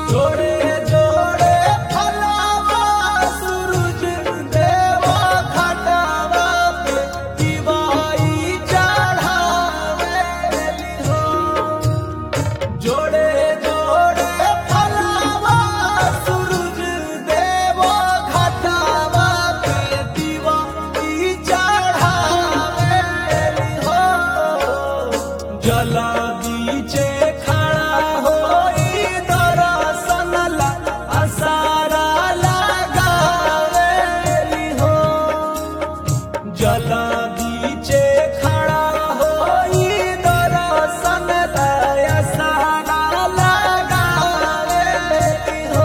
जोड़े जोड़े फलावा सूरज देवा घाटावा पे दिवाई चढ़ावेली हो। जोड़े जोड़े फलावा सूरज देवा घाटावा पे दिवाई चढ़ावेली हो। जला बीचे खड़ा होई दर्शन ला आसारा लगावेली हो। जला बीचे खड़ा होई दर्शन ला आसारा लगावेली हो।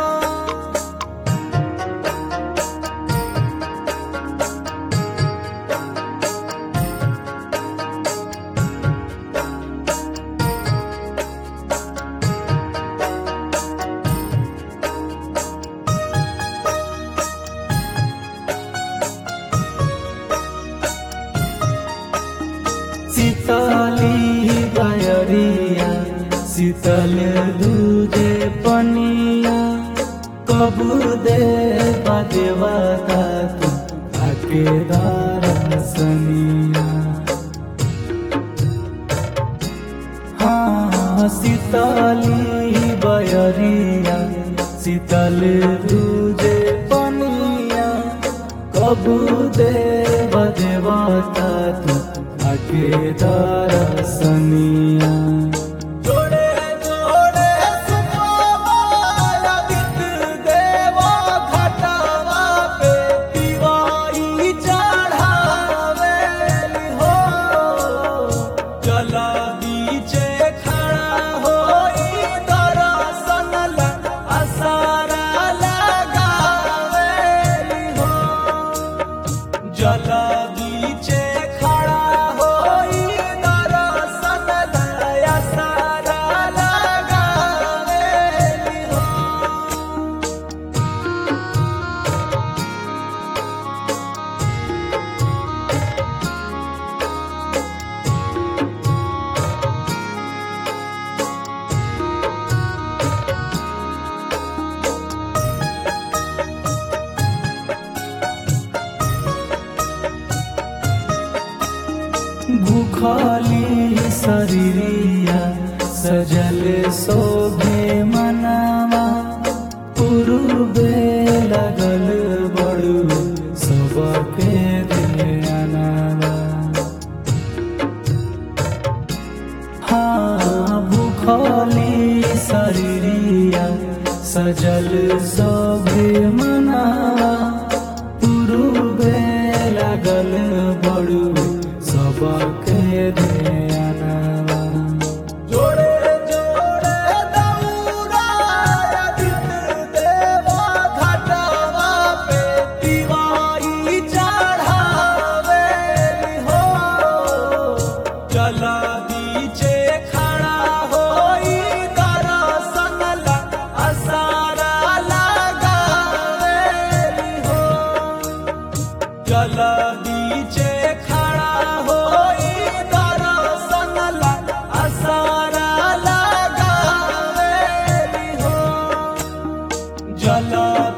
शीतली बयरिया शीतल दूजे पनिया कबू दे देवता तू आके दर्शनिया। हाँ शीतली बयरिया शीतल दूजे पनिया कबू दे देवता तू आके दर्शनिया। जोड़े जोड़े सुखवाला गीत देवा घाटावा पे दिवाई चढ़ावेली हो। जला बीचे खड़ा होई दर्शन ला आसारा लगावेली हो। जला बीचे खड़ा होई दर्शन ला आसारा लगावेली हो। भूखली शरीरिया सजल शोभे मनावा पूर्वे लगल बड़ू सबके ध्यानवा। हाँ भूखली शरीरिया सजल शोभे मनावा पूर्वे लगल बड़ू सबके ध्यानवा। जोड़े जोड़े दौरा आदित देवा घाटावा पे दिवाई चढ़ावेली हो। जला बीचे खड़ा होई दर्शन ला आसारा लगावेली हो। जला बीचे खड़ा होई दर्शन ला आसारा लगावेली हो। जला